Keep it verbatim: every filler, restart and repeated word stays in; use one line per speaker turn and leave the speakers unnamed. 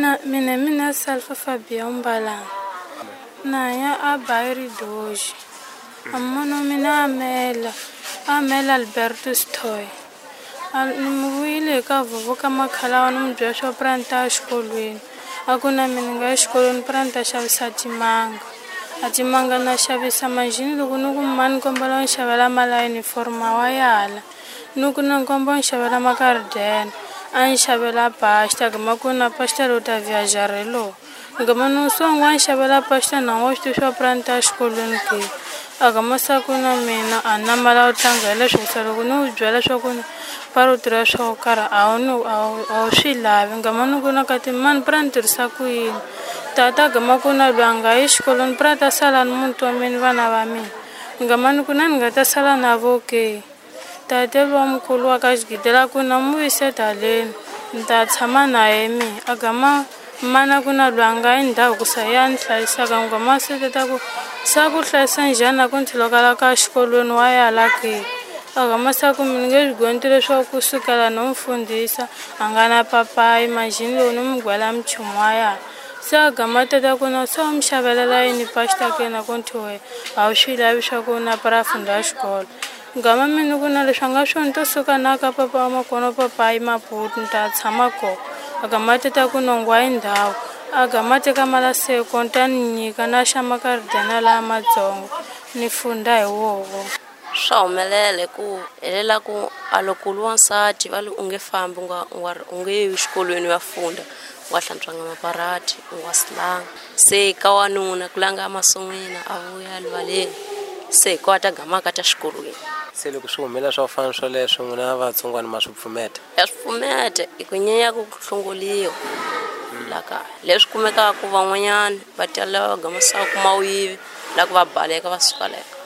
Mina mina mina Salfa Fabia Umbalang. Na ya abayri doji. Ammono mina amela. Amela Alberto Stoy. Al nimuile ka vuvuka makhala wa numbyela swo pranta exikolweni. A ku na mina nga exikolweni pranta xavisa timanga. A timanga na xavisa manjini loko ni ku mani kombela ni xavela mala uniform wa yala. Nuku na nkombo ni xavela makardena. A ni xavela pasta gama ku na pasta ro ta viajarelo. Gama no songwa ni xavela pasta na ngo xi swo pranta exikolweni ke. A gama sa ku na mina a na mala u tlangela leswi sa loko ni byela swa ku paro tirha swo karhi a wu no a wu swi lavi ngama ni ku na ka timani pra ni tirhisa ku yini tata gama ku na lwanga exikolweni pra ta sala ni muti wa mina vana va mina ngama ni ku na ni nga ta sala na vo ke tate wa mukulu wa ka xigidela ku na mu vise taleni ni ta tshama na yena a gama mana ku na lwanga i ndhawu ku sa ya ni hlayisaka ngama se tata ku sa ku hlayisa njhani ku ni tlhelokala ka xikolweni wa yala ke agama sa ku mina nge swigonti leswaku kusukela no mfundhisa a nga na papayi manjini lowu ni mi gwela michumu wa yala se agama tata ku na so mi xavelela yini pasta ke na ku ntiwe a wu swi lavi swa ku na para funda xikolo ngama mina ku na leswi a nga swona to suka na ka papa wa makona papayi maputi ni ta tshama kona agama tata ku nongwa hi ndhawu agama teka mala seko ni ta ni nyika na xa makardena laha matsongo ni funda hi woho
swa humelela ku helela ku a loko wansati va u nge fambi u nga u nge yi exikolweni va funda wa hlantswanga maparati wa silanga se ka wanuna ku langa mason'wina a vuya livaleni se ko ta gama ka ta xikolweni
se loko swi humelela swa fana swo leswi n'wina vatsongwana ma swi pfumeta
ya swi pfumeta i ku nyenya ku hlongoliwa laka leswi kumekaka ku van'wanyana va tela gama sa ku mawivi la ku va baleka va suka leka